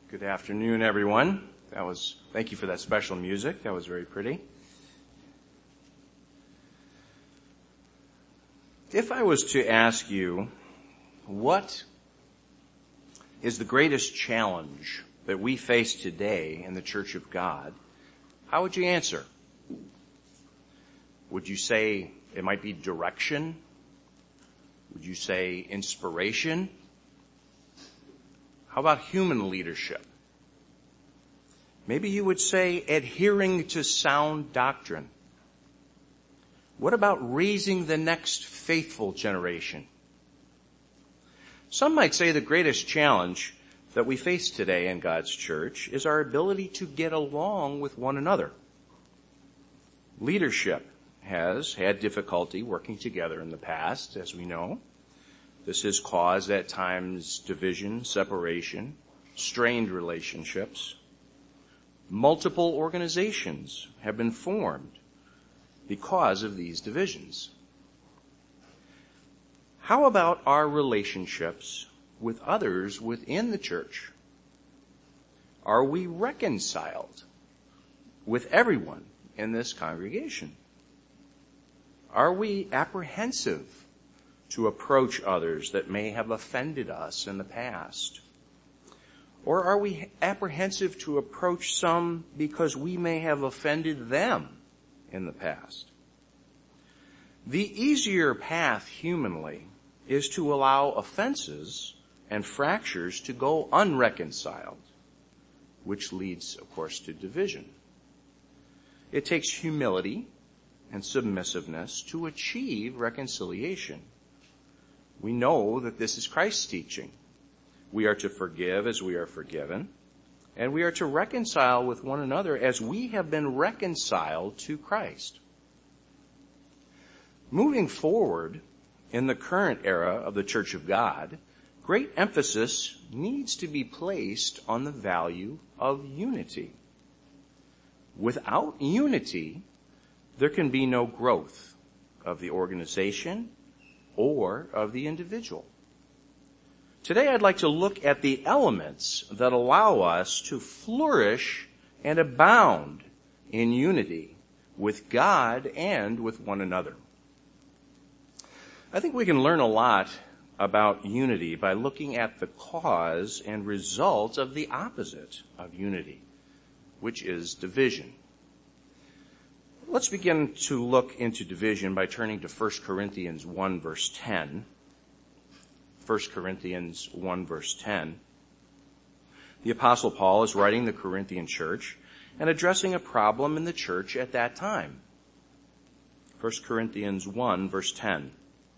Good afternoon, everyone. Thank you for that special music. That was very pretty. If I was to ask you, what is the greatest challenge that we face today in the Church of God, how would you answer? Would you say it might be direction? Would you say inspiration? How about human leadership? Maybe you would say adhering to sound doctrine. What about raising the next faithful generation? Some might say the greatest challenge that we face today in God's church is our ability to get along with one another. Leadership has had difficulty working together in the past, as we know. This has caused at times division, separation, strained relationships. Multiple organizations have been formed because of these divisions. How about our relationships with others within the church? Are we reconciled with everyone in this congregation? Are we apprehensive to approach others that may have offended us in the past? Or are we apprehensive to approach some because we may have offended them in the past? The easier path humanly is to allow offenses and fractures to go unreconciled, which leads, of course, to division. It takes humility and submissiveness to achieve reconciliation. We know that this is Christ's teaching. We are to forgive as we are forgiven, and we are to reconcile with one another as we have been reconciled to Christ. Moving forward in the current era of the Church of God, great emphasis needs to be placed on the value of unity. Without unity, there can be no growth of the organization or of the individual. Today I'd like to look at the elements that allow us to flourish and abound in unity with God and with one another. I think we can learn a lot about unity by looking at the cause and result of the opposite of unity, which is division. Let's begin to look into division by turning to 1 Corinthians 1 verse 10. 1 Corinthians 1 verse 10. The Apostle Paul is writing the Corinthian church and addressing a problem in the church at that time. 1 Corinthians 1 verse 10.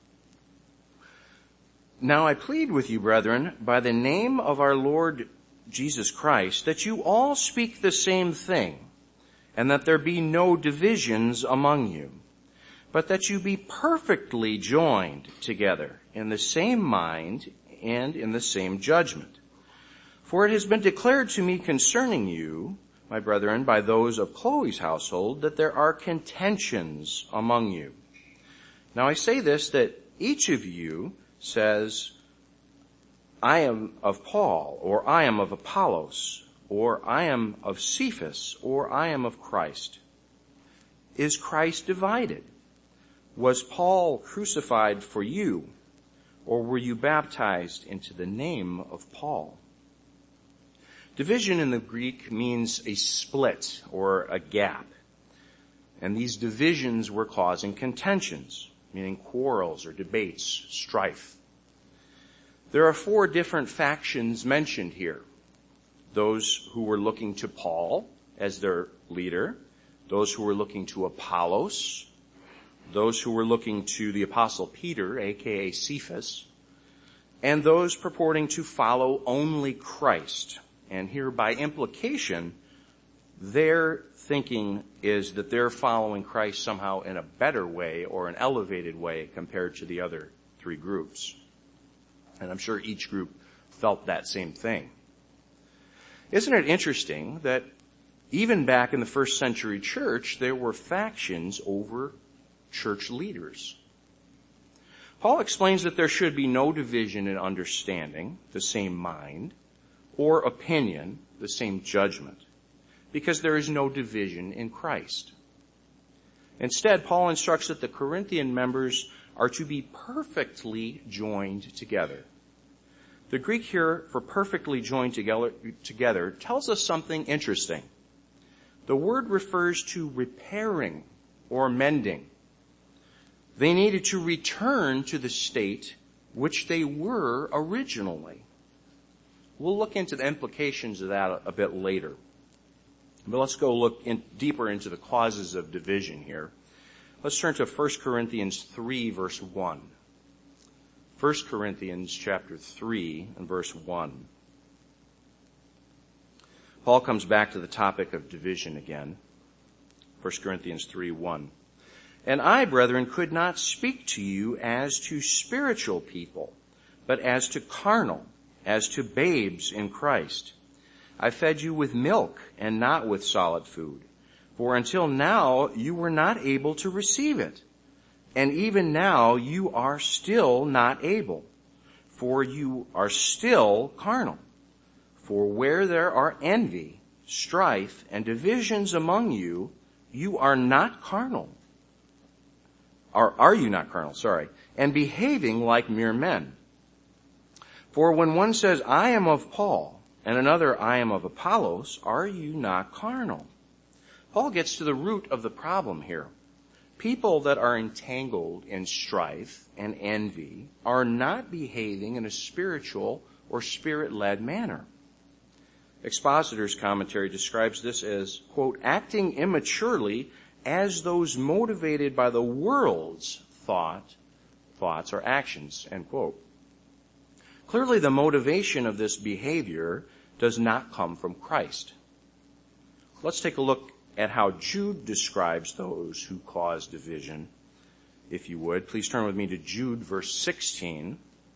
Now I plead with you, brethren, by the name of our Lord Jesus Christ, that you all speak the same thing, and that there be no divisions among you, but that you be perfectly joined together in the same mind and in the same judgment. For it has been declared to me concerning you, my brethren, by those of Chloe's household, that there are contentions among you. Now I say this, that each of you says, I am of Paul, or I am of Apollos, or I am of Cephas, or I am of Christ. Is Christ divided? Was Paul crucified for you, or were you baptized into the name of Paul? Division in the Greek means a split or a gap. And these divisions were causing contentions, meaning quarrels or debates, strife. There are 4 different factions mentioned here. Those who were looking to Paul as their leader, those who were looking to Apollos, those who were looking to the Apostle Peter, aka Cephas, and those purporting to follow only Christ. And here by implication, their thinking is that they're following Christ somehow in a better way or an elevated way compared to the other 3 groups. And I'm sure each group felt that same thing. Isn't it interesting that even back in the first century church, there were factions over church leaders? Paul explains that there should be no division in understanding, the same mind, or opinion, the same judgment, because there is no division in Christ. Instead, Paul instructs that the Corinthian members are to be perfectly joined together. The Greek here for perfectly joined together tells us something interesting. The word refers to repairing or mending. They needed to return to the state which they were originally. We'll look into the implications of that a bit later. But let's go look deeper into the causes of division here. Let's turn to 1 Corinthians 3, verse 1. 1 Corinthians chapter 3 and verse 1. Paul comes back to the topic of division again. 1 Corinthians 3, 1. And I, brethren, could not speak to you as to spiritual people, but as to carnal, as to babes in Christ. I fed you with milk and not with solid food, for until now you were not able to receive it. And even now you are still not able, for you are still carnal. For where there are envy, strife, and divisions among you, you are not carnal. Or are you not carnal? Sorry. And behaving like mere men. For when one says, I am of Paul, and another, I am of Apollos, are you not carnal? Paul gets to the root of the problem here. People that are entangled in strife and envy are not behaving in a spiritual or spirit-led manner. Expositor's commentary describes this as, quote, acting immaturely as those motivated by the world's thoughts or actions, end quote. Clearly, the motivation of this behavior does not come from Christ. Let's take a look at how Jude describes those who cause division. If you would, please turn with me to Jude verse 16.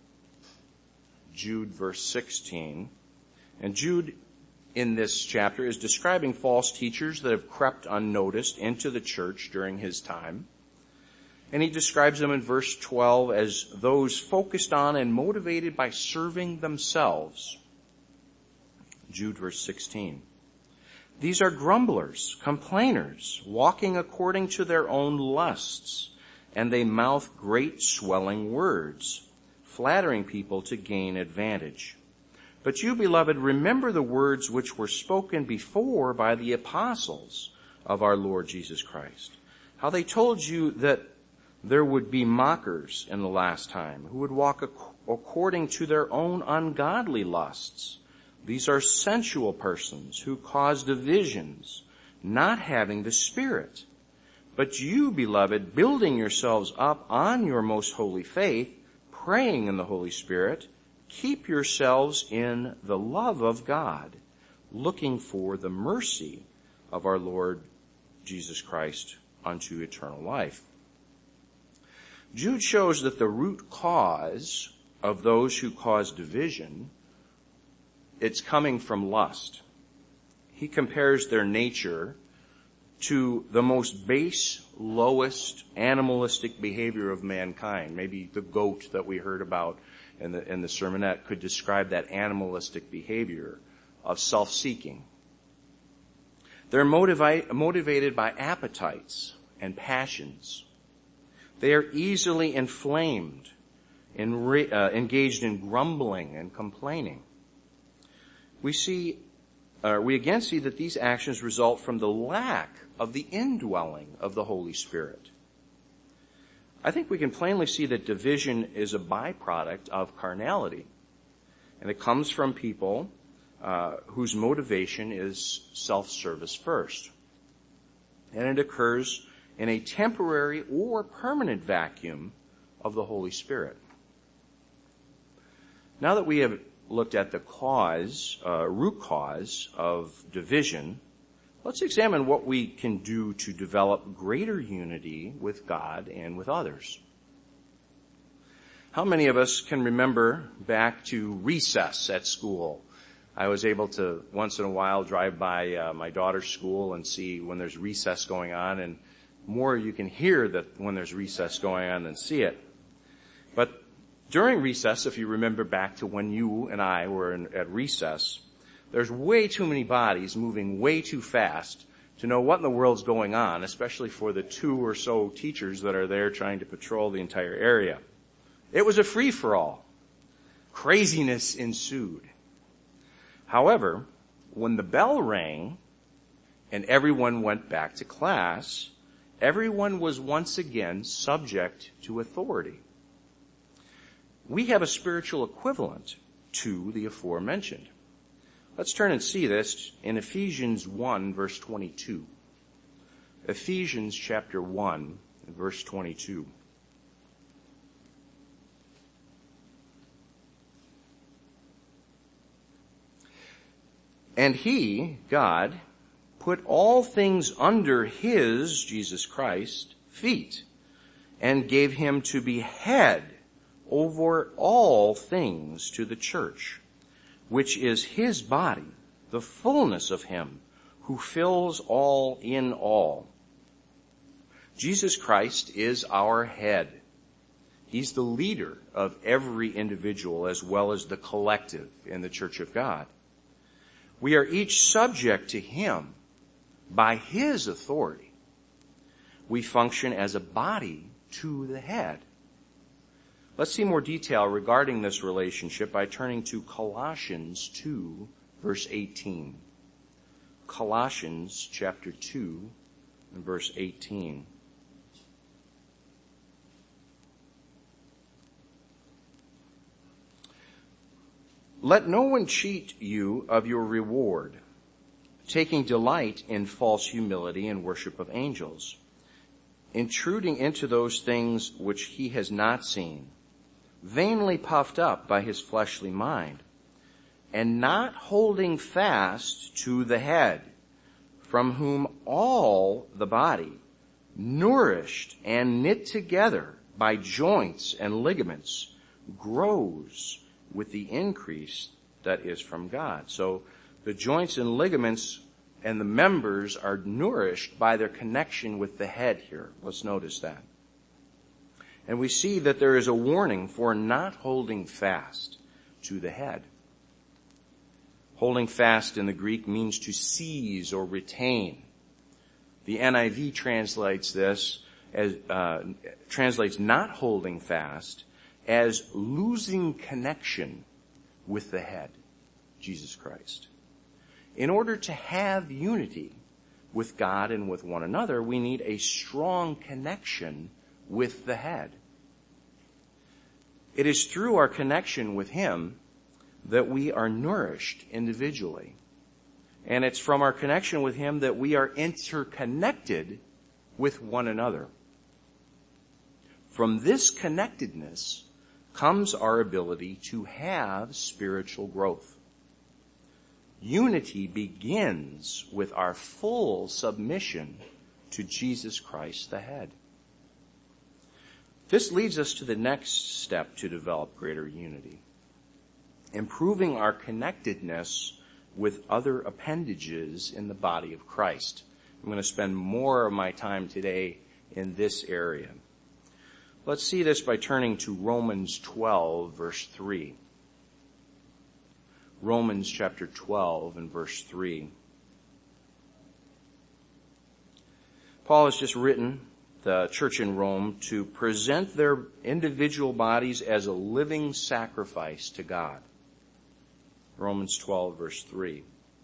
Jude verse 16. And Jude in this chapter is describing false teachers that have crept unnoticed into the church during his time. And he describes them in verse 12 as those focused on and motivated by serving themselves. Jude verse 16. These are grumblers, complainers, walking according to their own lusts, and they mouth great swelling words, flattering people to gain advantage. But you, beloved, remember the words which were spoken before by the apostles of our Lord Jesus Christ, how they told you that there would be mockers in the last time, who would walk according to their own ungodly lusts. These are sensual persons who cause divisions, not having the Spirit. But you, beloved, building yourselves up on your most holy faith, praying in the Holy Spirit, keep yourselves in the love of God, looking for the mercy of our Lord Jesus Christ unto eternal life. Jude shows that the root cause of those who cause division, it's coming from lust. He compares their nature to the most base, lowest, animalistic behavior of mankind. Maybe the goat that we heard about in the sermonette could describe that animalistic behavior of self-seeking. They're motivated by appetites and passions. They are easily inflamed, engaged in grumbling and complaining. We again see that these actions result from the lack of the indwelling of the Holy Spirit. I think we can plainly see that division is a byproduct of carnality. And it comes from people whose motivation is self-service first. And it occurs in a temporary or permanent vacuum of the Holy Spirit. Now that we have looked at the root cause of division, let's examine what we can do to develop greater unity with God and with others. How many of us can remember back to recess at school? I was able to once in a while drive by my daughter's school and see when there's recess going on, and more you can hear that when there's recess going on than see it. But during recess, if you remember back to when you and I were at recess, There's way too many bodies moving way too fast to know what in the world's going on, especially for the 2 or so teachers that are there trying to patrol the entire area. It was a free-for-all. Craziness ensued. However, when the bell rang and everyone went back to class, everyone was once again subject to authority. We have a spiritual equivalent to the aforementioned. Let's turn and see this in Ephesians 1, verse 22. Ephesians chapter 1, verse 22. And he, God, put all things under his, Jesus Christ, feet, and gave him to be head over all things to the church, which is his body, the fullness of him who fills all in all. Jesus Christ is our head. He's the leader of every individual as well as the collective in the Church of God. We are each subject to him by his authority. We function as a body to the head. Let's see more detail regarding this relationship by turning to Colossians 2, verse 18. Colossians chapter 2 and verse 18. Let no one cheat you of your reward, taking delight in false humility and worship of angels, intruding into those things which he has not seen, vainly puffed up by his fleshly mind, and not holding fast to the head, from whom all the body, nourished and knit together by joints and ligaments, grows with the increase that is from God. So the joints and ligaments and the members are nourished by their connection with the head here. Let's notice that. And we see that there is a warning for not holding fast to the head. Holding fast in the Greek means to seize or retain. The NIV translates this as translates not holding fast as losing connection with the head, Jesus Christ. In order to have unity with God and with one another, we need a strong connection with the head. It is through our connection with him that we are nourished individually. And it's from our connection with him that we are interconnected with one another. From this connectedness comes our ability to have spiritual growth. Unity begins with our full submission to Jesus Christ, the head. This leads us to the next step to develop greater unity. Improving our connectedness with other appendages in the body of Christ. I'm going to spend more of my time today in this area. Let's see this by turning to Romans 12, verse 3. Romans chapter 12 and verse 3. Paul has just written the church in Rome to present their individual bodies as a living sacrifice to God. Romans 12, verse 3.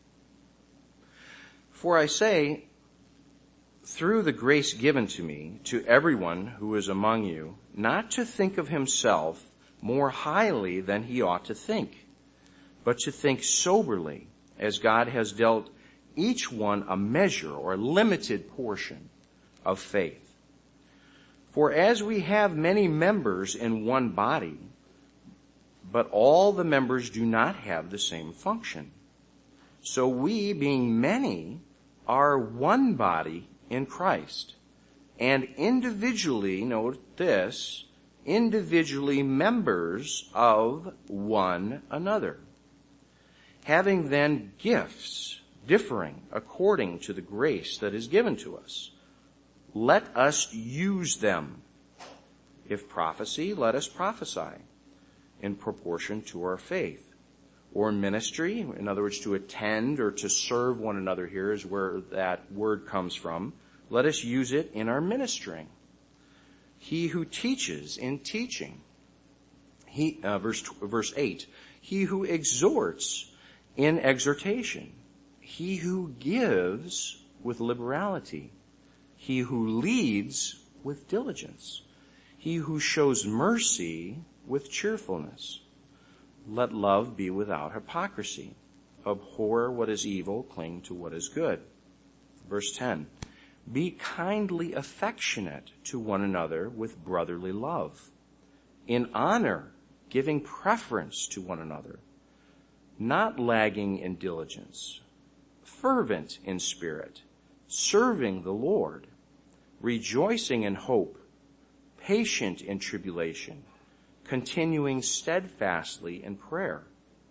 For I say, through the grace given to me, to everyone who is among you, not to think of himself more highly than he ought to think, but to think soberly, as God has dealt each one a measure or limited portion of faith. For as we have many members in one body, but all the members do not have the same function, so we, being many, are one body in Christ, and individually, note this, individually members of one another. Having then gifts differing according to the grace that is given to us, let us use them. If prophecy, let us prophesy in proportion to our faith. or ministry. In other words, to attend or to serve one another here is where that word comes from. Let us use it in our ministering. He who teaches in teaching. Verse 8. He who exhorts in exhortation. He who gives with liberality. He who leads with diligence. He who shows mercy with cheerfulness. Let love be without hypocrisy. Abhor what is evil, cling to what is good. Verse 10. Be kindly affectionate to one another with brotherly love, in honor, giving preference to one another, not lagging in diligence, fervent in spirit, serving the Lord, rejoicing in hope, patient in tribulation, continuing steadfastly in prayer,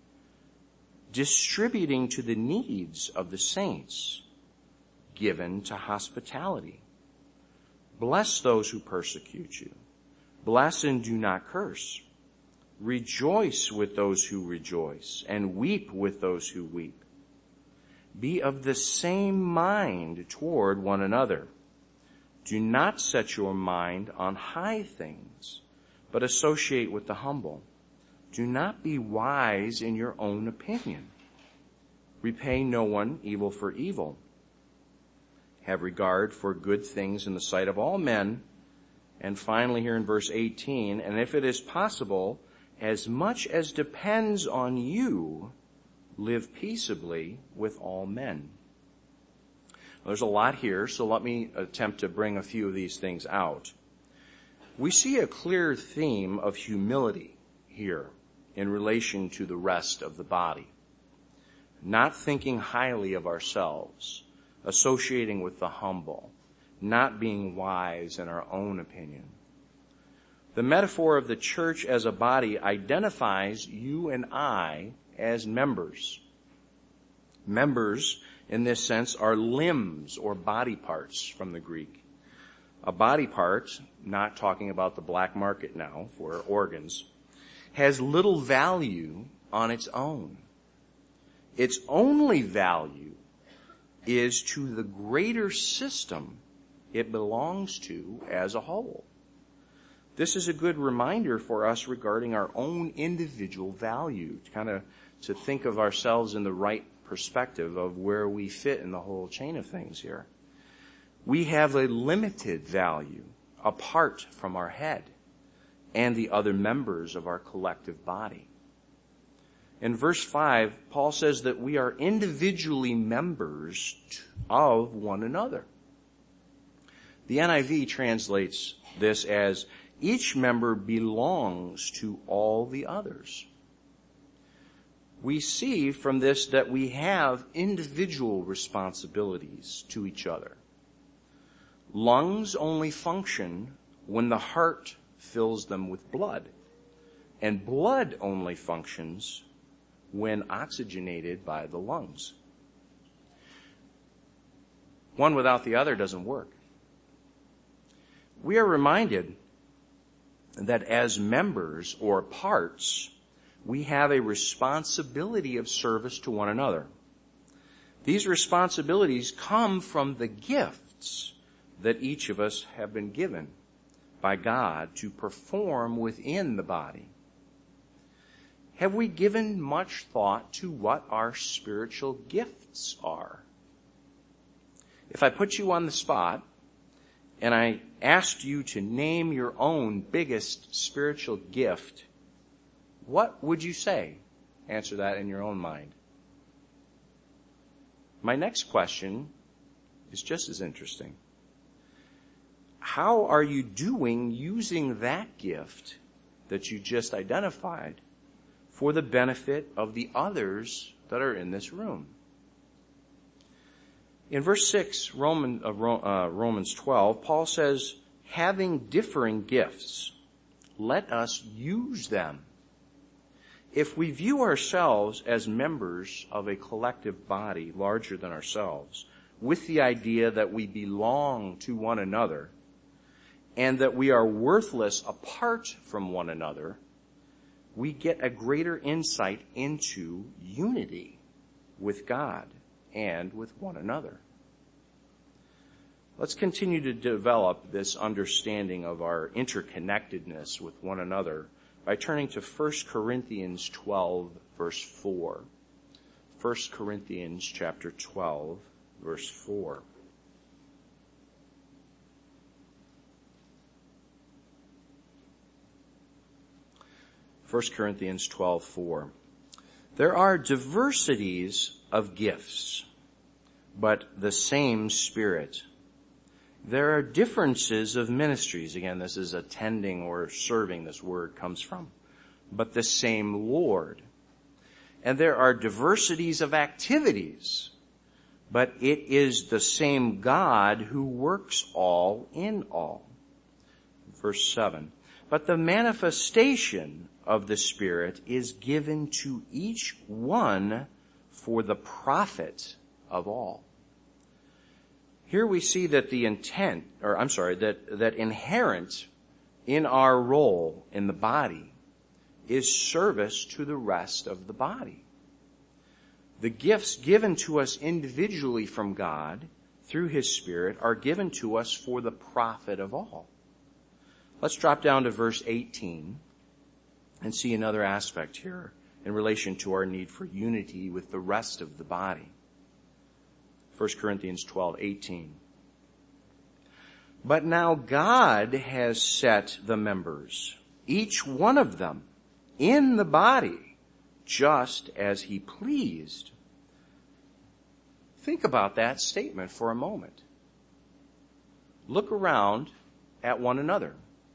distributing to the needs of the saints, given to hospitality. Bless those who persecute you. Bless and do not curse. Rejoice with those who rejoice, and weep with those who weep. Be of the same mind toward one another. Do not set your mind on high things, but associate with the humble. Do not be wise in your own opinion. Repay no one evil for evil. Have regard for good things in the sight of all men. And finally here in verse 18, and if it is possible, as much as depends on you, live peaceably with all men. There's a lot here, so let me attempt to bring a few of these things out. We see a clear theme of humility here in relation to the rest of the body. Not thinking highly of ourselves, associating with the humble, not being wise in our own opinion. The metaphor of the church as a body identifies you and I as members. Members, in this sense, are limbs or body parts from the Greek. A body part, not talking about the black market now for organs, has little value on its own. Its only value is to the greater system it belongs to as a whole. This is a good reminder for us regarding our own individual value, to think of ourselves in the right perspective of where we fit in the whole chain of things here. We have a limited value apart from our head and the other members of our collective body. In verse 5, Paul says that we are individually members of one another. The NIV translates this as, each member belongs to all the others. We see from this that we have individual responsibilities to each other. Lungs only function when the heart fills them with blood, and blood only functions when oxygenated by the lungs. One without the other doesn't work. We are reminded that as members or parts, we have a responsibility of service to one another. These responsibilities come from the gifts that each of us have been given by God to perform within the body. Have we given much thought to what our spiritual gifts are? If I put you on the spot and I asked you to name your own biggest spiritual gift, what would you say? Answer that in your own mind. My next question is just as interesting. How are you doing using that gift that you just identified for the benefit of the others that are in this room? In verse 6, Romans 12, Paul says, having differing gifts, let us use them. If we view ourselves as members of a collective body larger than ourselves, with the idea that we belong to one another, and that we are worthless apart from one another, we get a greater insight into unity with God and with one another. Let's continue to develop this understanding of our interconnectedness with one another by turning to 1 Corinthians 12, verse 4. 1 Corinthians chapter 12, verse 4. First Corinthians 12:4. There are diversities of gifts, but the same Spirit. There are differences of ministries. Again, this is attending or serving, this word comes from. But the same Lord. And there are diversities of activities, but it is the same God who works all in all. Verse 7. But the manifestation of the Spirit is given to each one for the profit of all. Here we see that that inherent in our role in the body is service to the rest of the body. The gifts given to us individually from God through His Spirit are given to us for the profit of all. Let's drop down to verse 18 and see another aspect here in relation to our need for unity with the rest of the body. 1 Corinthians 12:18. But now God has set the members, each one of them, in the body, just as He pleased. Think about that statement for a moment. Look around at one another.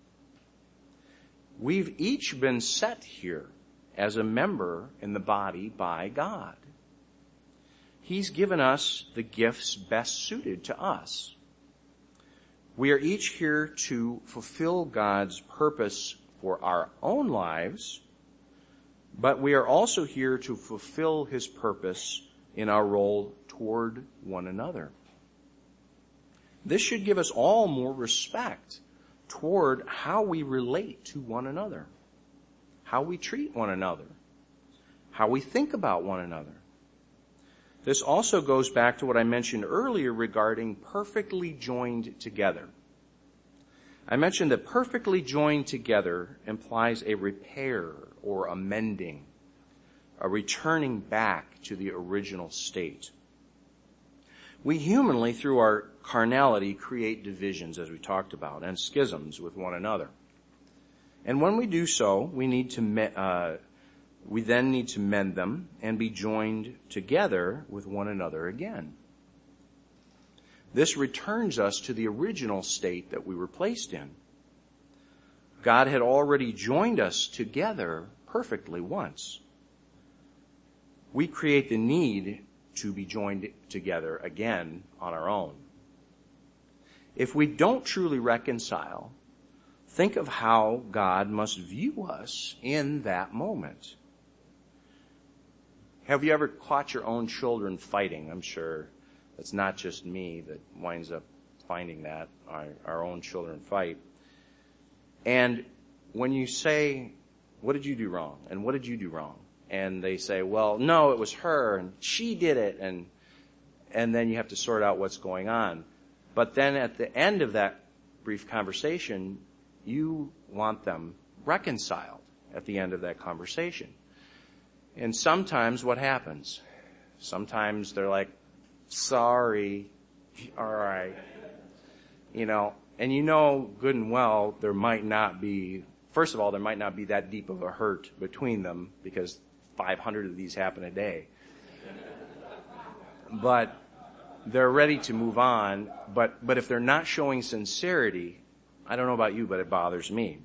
We've each been set here as a member in the body by God. He's given us the gifts best suited to us. We are each here to fulfill God's purpose for our own lives, but we are also here to fulfill His purpose in our role toward one another. This should give us all more respect toward how we relate to one another, how we treat one another, how we think about one another. This also goes back to what I mentioned earlier regarding perfectly joined together. I mentioned that perfectly joined together implies a repair or a mending, a returning back to the original state. We humanly, through our carnality, create divisions, as we talked about, and schisms with one another. And when we do so, we then need to mend them and be joined together with one another again. This returns us to the original state that we were placed in. God had already joined us together perfectly once. We create the need to be joined together again on our own. If we don't truly reconcile, think of how God must view us in that moment. Have you ever caught your own children fighting? I'm sure it's not just me that winds up finding that, our own children fight. And when you say, what did you do wrong? And what did you do wrong? And they say, well, no, it was her, and she did it, and then you have to sort out what's going on. But then at the end of that brief conversation, you want them reconciled at the end of that conversation. And sometimes what happens? Sometimes they're like, sorry, all right. And good and well, there might not be that deep of a hurt between them because 500 of these happen a day. But they're ready to move on. But if they're not showing sincerity, I don't know about you, but it bothers me.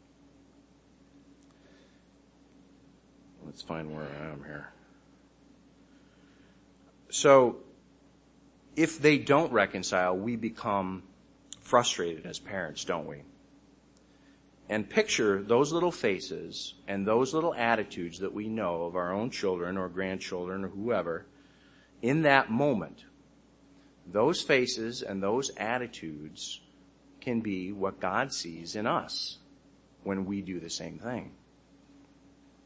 Let's find where I am here. So, if they don't reconcile, we become frustrated as parents, don't we? And picture those little faces and those little attitudes that we know of our own children or grandchildren or whoever in that moment. Those faces and those attitudes can be what God sees in us when we do the same thing.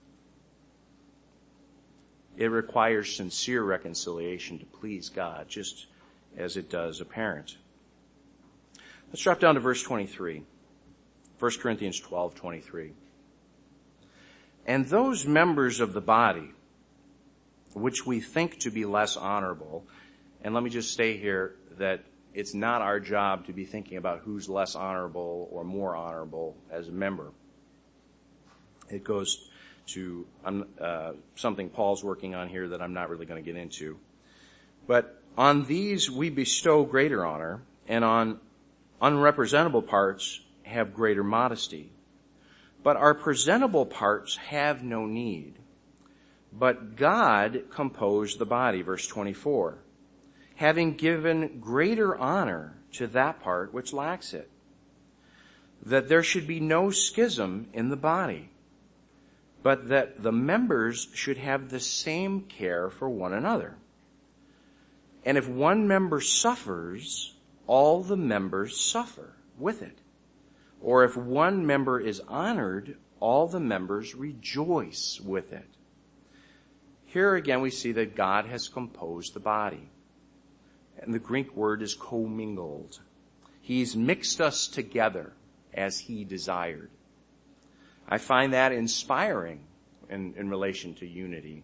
It requires sincere reconciliation to please God, just as it does a parent. Let's drop down to verse 23. 1 Corinthians 12:23. And those members of the body which we think to be less honorable, and let me just stay here that it's not our job to be thinking about who's less honorable or more honorable as a member. It goes to something Paul's working on here that I'm not really going to get into. But on these we bestow greater honor, and on unrepresentable parts have greater modesty. But our presentable parts have no need. But God composed the body, verse 24, having given greater honor to that part which lacks it, that there should be no schism in the body, but that the members should have the same care for one another. And if one member suffers, all the members suffer with it. Or if one member is honored, all the members rejoice with it. Here again we see that God has composed the body. And the Greek word is commingled. He's mixed us together as he desired. I find that inspiring in relation to unity.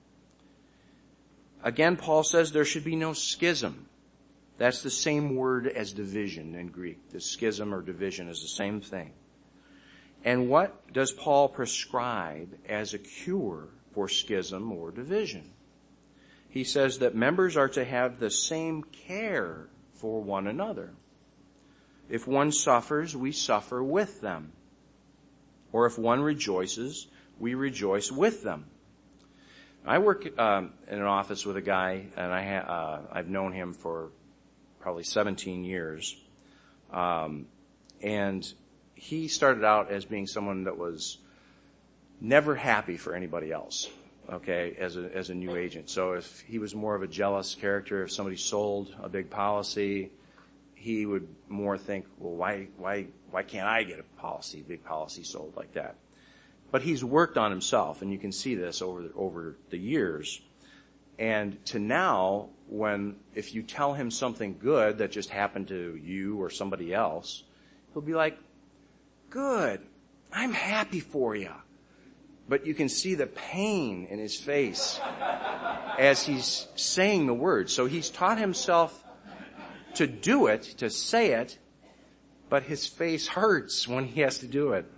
Again, Paul says there should be no schism. That's the same word as division in Greek. The schism or division is the same thing. And what does Paul prescribe as a cure for schism or division? He says that members are to have the same care for one another. If one suffers, we suffer with them. Or if one rejoices, we rejoice with them. I work in an office with a guy, and I've known him for probably 17 years. And he started out as being someone that was never happy for anybody else, okay, as a new agent. So if he was more of a jealous character, if somebody sold a big policy, he would more think, well, why can't I get a big policy sold like that? But he's worked on himself, and you can see this over the years. And to now, if you tell him something good that just happened to you or somebody else, he'll be like, good, I'm happy for you. But you can see the pain in his face as he's saying the words. So he's taught himself to do it, to say it, but his face hurts when he has to do it.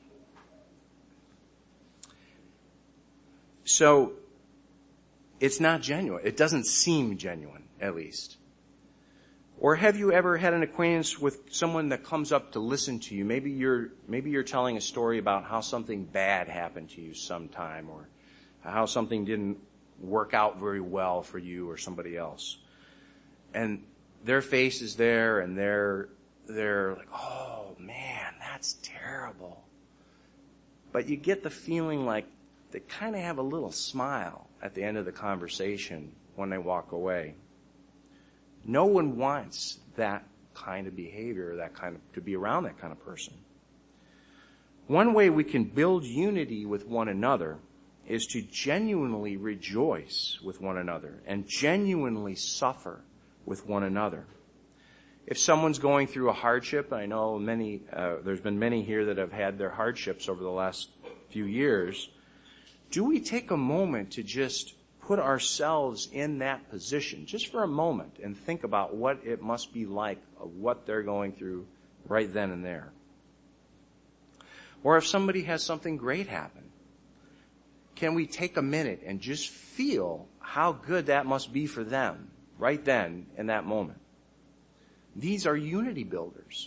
So it's not genuine. It doesn't seem genuine, at least. Or have you ever had an acquaintance with someone that comes up to listen to you? Maybe you're telling a story about how something bad happened to you sometime, or how something didn't work out very well for you or somebody else. And their face is there, and they're like, oh man, that's terrible. But you get the feeling like they kind of have a little smile at the end of the conversation when they walk away. No one wants that kind of behavior, to be around that kind of person. One way we can build unity with one another is to genuinely rejoice with one another and genuinely suffer with one another. If someone's going through a hardship, I know there's been many here that have had their hardships over the last few years, do we take a moment to just put ourselves in that position, just for a moment, and think about what it must be like, of what they're going through right then and there? Or if somebody has something great happen, can we take a minute and just feel how good that must be for them right then in that moment? These are unity builders.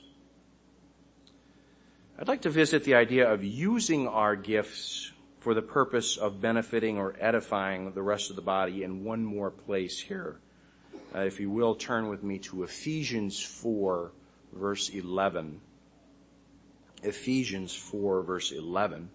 I'd like to visit the idea of using our gifts for the purpose of benefiting or edifying the rest of the body in one more place here. If you will, turn with me to Ephesians 4, verse 11. Ephesians 4, verse 11.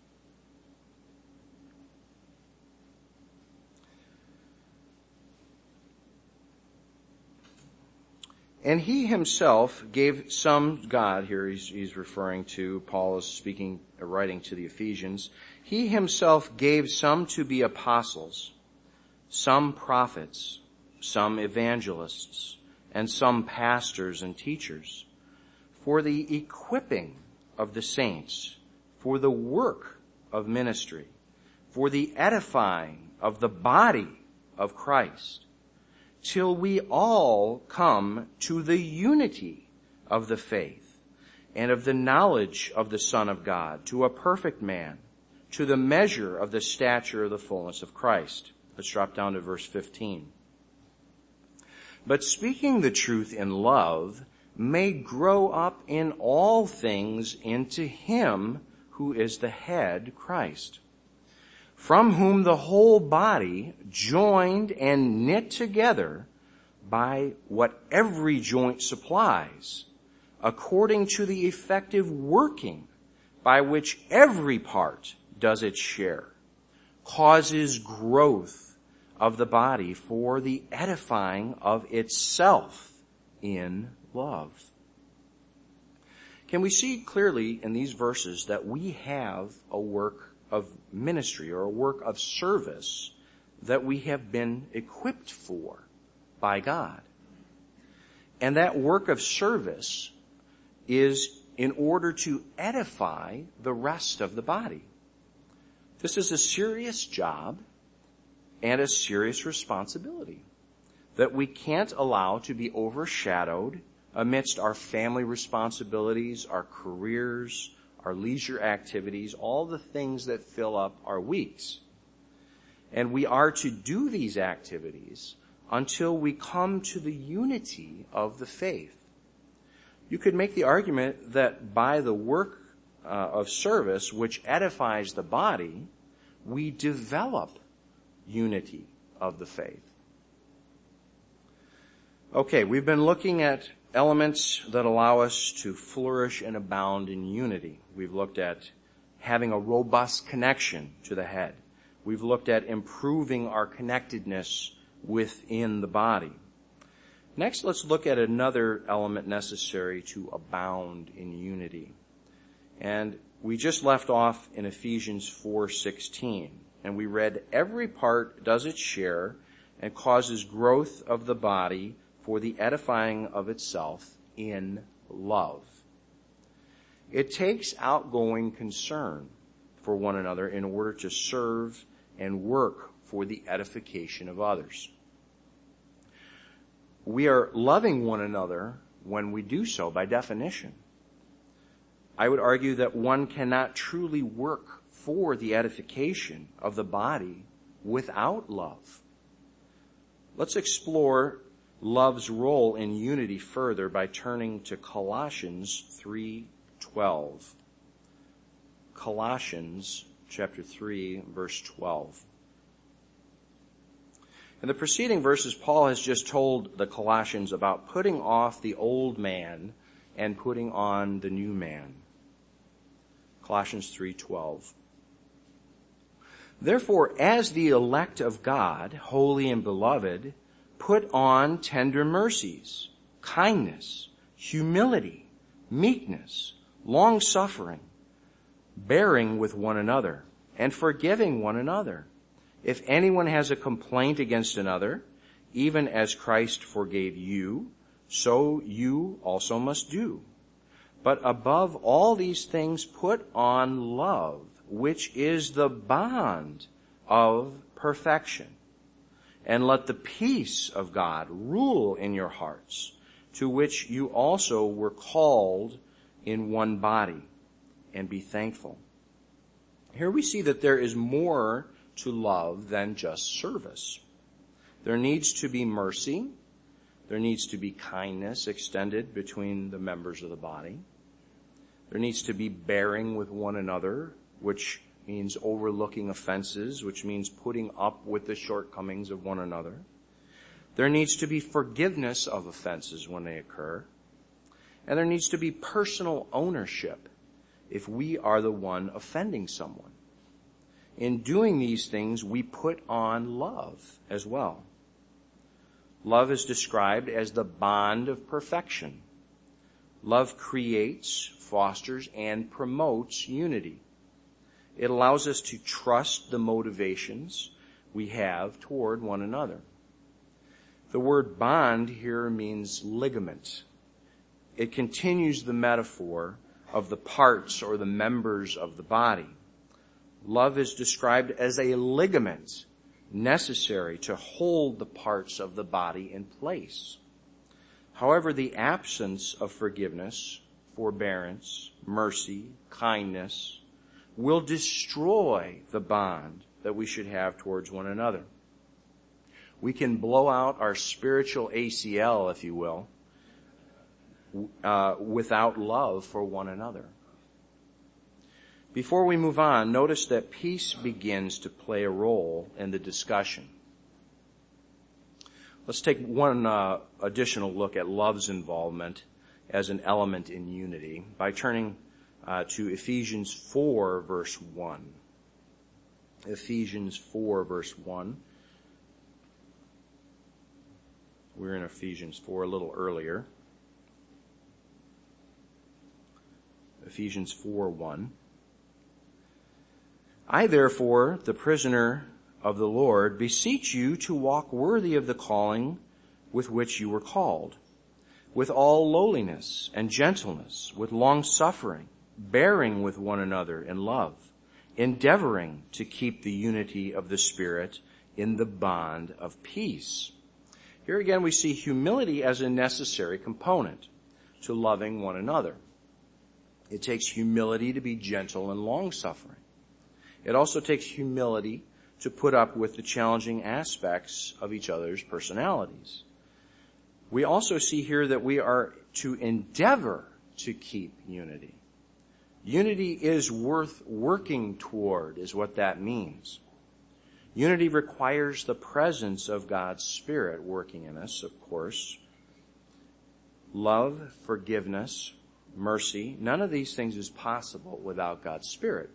And he himself gave some, God here he's referring to, Paul is writing to the Ephesians. He himself gave some to be apostles, some prophets, some evangelists, and some pastors and teachers, for the equipping of the saints, for the work of ministry, for the edifying of the body of Christ, till we all come to the unity of the faith and of the knowledge of the Son of God, to a perfect man, to the measure of the stature of the fullness of Christ. Let's drop down to verse 15. But speaking the truth in love may grow up in all things into him who is the head, Christ, from whom the whole body, joined and knit together by what every joint supplies, according to the effective working by which every part does its share, causes growth of the body for the edifying of itself in love. Can we see clearly in these verses that we have a work of ministry or a work of service that we have been equipped for by God? And that work of service is in order to edify the rest of the body. This is a serious job and a serious responsibility that we can't allow to be overshadowed amidst our family responsibilities, our careers, our leisure activities, all the things that fill up our weeks. And we are to do these activities until we come to the unity of the faith. You could make the argument that by the work of service which edifies the body, we develop unity of the faith. Okay, we've been looking at elements that allow us to flourish and abound in unity. We've looked at having a robust connection to the head. We've looked at improving our connectedness within the body. Next, let's look at another element necessary to abound in unity. And we just left off in Ephesians 4:16, and we read, every part does its share and causes growth of the body for the edifying of itself in love. It takes outgoing concern for one another in order to serve and work for the edification of others. We are loving one another when we do so by definition. I would argue that one cannot truly work for the edification of the body without love. Let's explore love's role in unity further by turning to Colossians 3:12. Colossians chapter 3, verse 12. In the preceding verses, Paul has just told the Colossians about putting off the old man and putting on the new man. Colossians 3:12. Therefore, as the elect of God, holy and beloved, put on tender mercies, kindness, humility, meekness, long-suffering, bearing with one another, and forgiving one another. If anyone has a complaint against another, even as Christ forgave you, so you also must do. But above all these things, put on love, which is the bond of perfection. And let the peace of God rule in your hearts, to which you also were called in one body, and be thankful. Here we see that there is more to love than just service. There needs to be mercy. There needs to be kindness extended between the members of the body. There needs to be bearing with one another, which means overlooking offenses, which means putting up with the shortcomings of one another. There needs to be forgiveness of offenses when they occur. And there needs to be personal ownership if we are the one offending someone. In doing these things, we put on love as well. Love is described as the bond of perfection. Love creates, fosters, and promotes unity. It allows us to trust the motivations we have toward one another. The word bond here means ligament. It continues the metaphor of the parts or the members of the body. Love is described as a ligament necessary to hold the parts of the body in place. However, the absence of forgiveness, forbearance, mercy, kindness will destroy the bond that we should have towards one another. We can blow out our spiritual ACL, if you will, without love for one another. Before we move on, notice that peace begins to play a role in the discussion. Let's take one additional look at love's involvement as an element in unity by turning to Ephesians 4, verse 1. Ephesians 4, verse 1. We're in Ephesians 4 a little earlier. Ephesians 4:1. I therefore, the prisoner of the Lord, beseech you to walk worthy of the calling with which you were called, with all lowliness and gentleness, with long-suffering, bearing with one another in love, endeavoring to keep the unity of the Spirit in the bond of peace. Here again we see humility as a necessary component to loving one another. It takes humility to be gentle and long-suffering. It also takes humility to put up with the challenging aspects of each other's personalities. We also see here that we are to endeavor to keep unity. Unity is worth working toward, is what that means. Unity requires the presence of God's Spirit working in us, of course. Love, forgiveness, mercy, none of these things is possible without God's Spirit.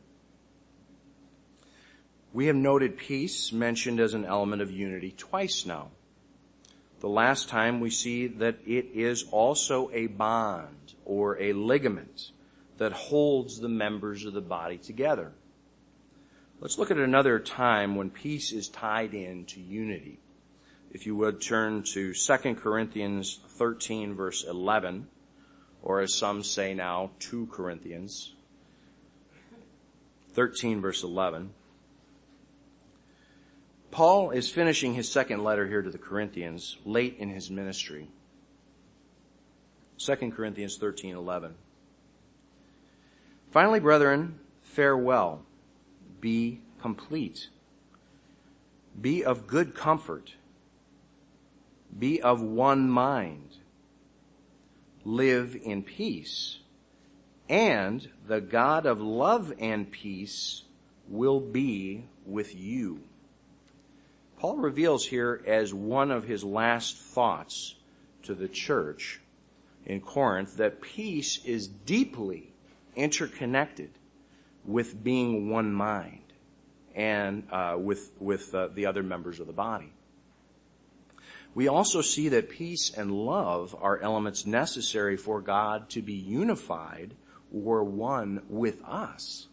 We have noted peace mentioned as an element of unity twice now. The last time we see that it is also a bond or a ligament that holds the members of the body together. Let's look at another time when peace is tied into unity. If you would turn to 2 Corinthians 13 verse 11, or as some say now, 2 Corinthians 13 verse 11. Paul is finishing his second letter here to the Corinthians late in his ministry. 2 Corinthians 13:11. Finally, brethren, farewell. Be complete. Be of good comfort. Be of one mind. Live in peace. And the God of love and peace will be with you. Paul reveals here as one of his last thoughts to the church in Corinth that peace is deeply interconnected with being one mind and with the other members of the body. We also see that peace and love are elements necessary for God to be unified or one with us.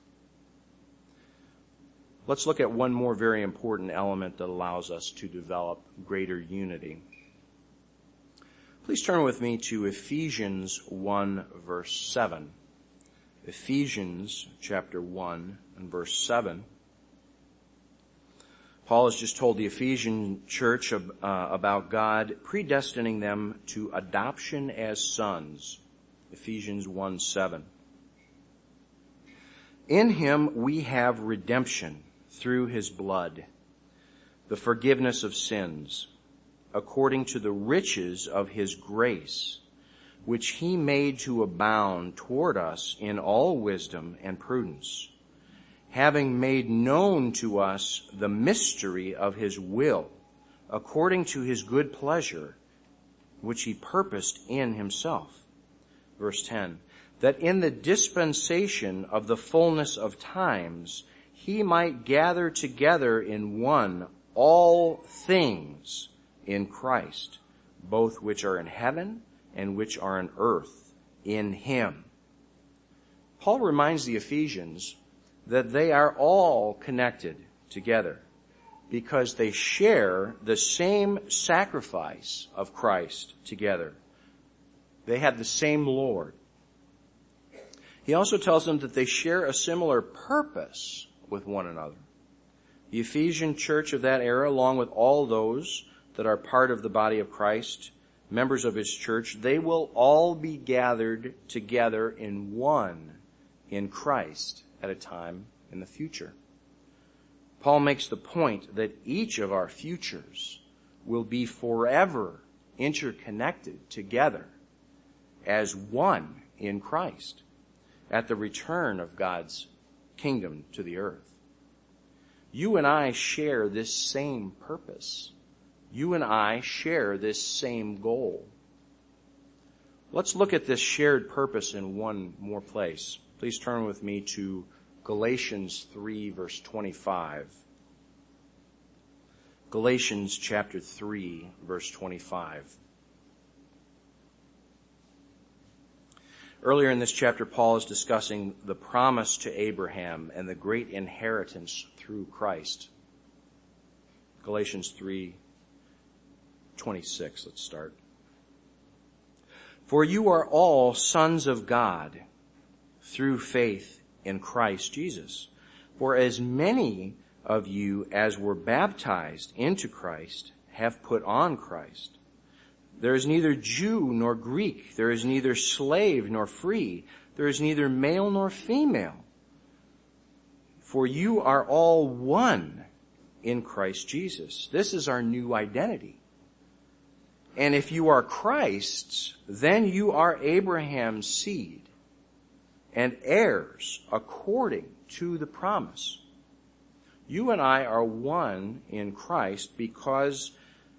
Let's look at one more very important element that allows us to develop greater unity. Please turn with me to Ephesians 1 verse 7. Ephesians chapter 1 and verse 7. Paul has just told the Ephesian church about God predestining them to adoption as sons. Ephesians 1:7. In him we have redemption through his blood, the forgiveness of sins, according to the riches of his grace, which he made to abound toward us in all wisdom and prudence, having made known to us the mystery of his will, according to his good pleasure, which he purposed in himself. Verse 10, that in the dispensation of the fullness of times, he might gather together in one all things in Christ, both which are in heaven and which are on earth, in him. Paul reminds the Ephesians that they are all connected together because they share the same sacrifice of Christ together. They have the same Lord. He also tells them that they share a similar purpose with one another. The Ephesian church of that era, along with all those that are part of the body of Christ, members of his church, they will all be gathered together in one in Christ at a time in the future. Paul makes the point that each of our futures will be forever interconnected together as one in Christ at the return of God's kingdom to the earth. You and I share this same purpose. You and I share this same goal. Let's look at this shared purpose in one more place. Please turn with me to Galatians 3, verse 25. Galatians chapter 3, verse 25. Earlier in this chapter, Paul is discussing the promise to Abraham and the great inheritance through Christ. Galatians 3:26, let's start. For you are all sons of God through faith in Christ Jesus. For as many of you as were baptized into Christ have put on Christ. There is neither Jew nor Greek. There is neither slave nor free. There is neither male nor female. For you are all one in Christ Jesus. This is our new identity. And if you are Christ's, then you are Abraham's seed and heirs according to the promise. You and I are one in Christ because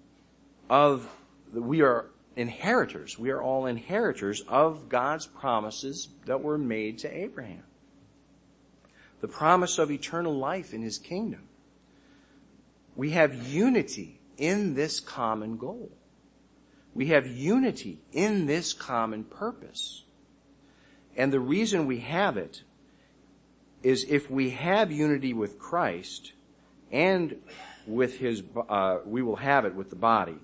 we are inheritors. We are all inheritors of God's promises that were made to Abraham. The promise of eternal life in his kingdom. We have unity in this common goal. We have unity in this common purpose. And the reason we have it is if we have unity with Christ and with we will have it with the body.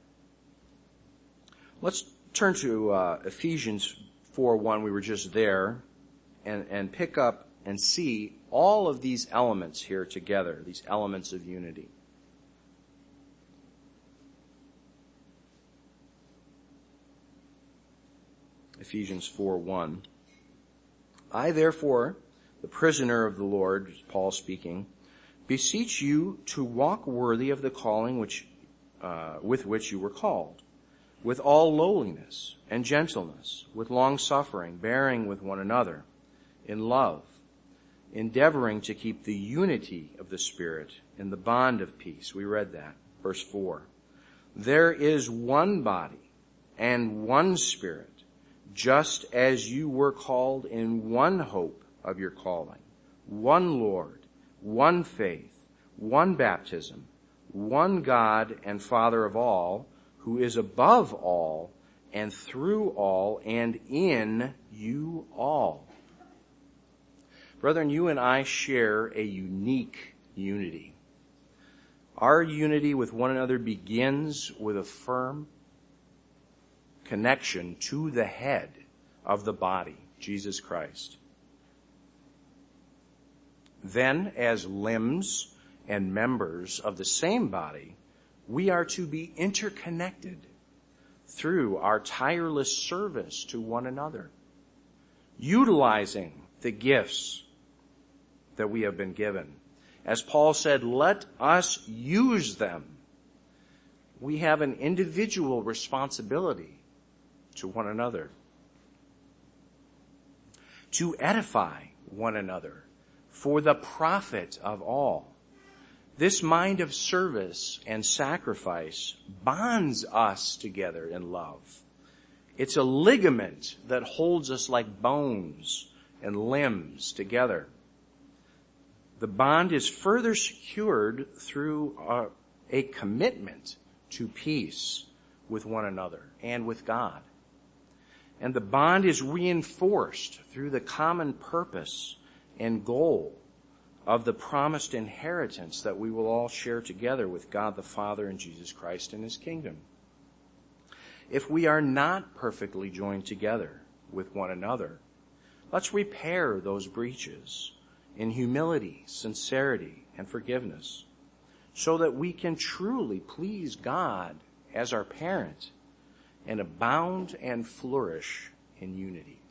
Let's turn to Ephesians 4:1. We were just there, and pick up and see all of these elements here together, these elements of unity. Ephesians 4:1. I therefore, the prisoner of the Lord, Paul speaking, beseech you to walk worthy of the calling with which you were called, with all lowliness and gentleness, with long suffering, bearing with one another, in love, endeavoring to keep the unity of the Spirit in the bond of peace. We read that. Verse 4. There is one body and one Spirit, just as you were called in one hope of your calling, one Lord, one faith, one baptism, one God and Father of all, who is above all and through all and in you all. Brethren, you and I share a unique unity. Our unity with one another begins with a firm connection to the head of the body, Jesus Christ. Then, as limbs and members of the same body, we are to be interconnected through our tireless service to one another, utilizing the gifts that we have been given. As Paul said, let us use them. We have an individual responsibility to one another, to edify one another for the profit of all. This mind of service and sacrifice bonds us together in love. It's a ligament that holds us like bones and limbs together. The bond is further secured through a commitment to peace with one another and with God. And the bond is reinforced through the common purpose and goal of the promised inheritance that we will all share together with God the Father and Jesus Christ in his kingdom. If we are not perfectly joined together with one another, let's repair those breaches in humility, sincerity, and forgiveness, so that we can truly please God as our parent and abound and flourish in unity.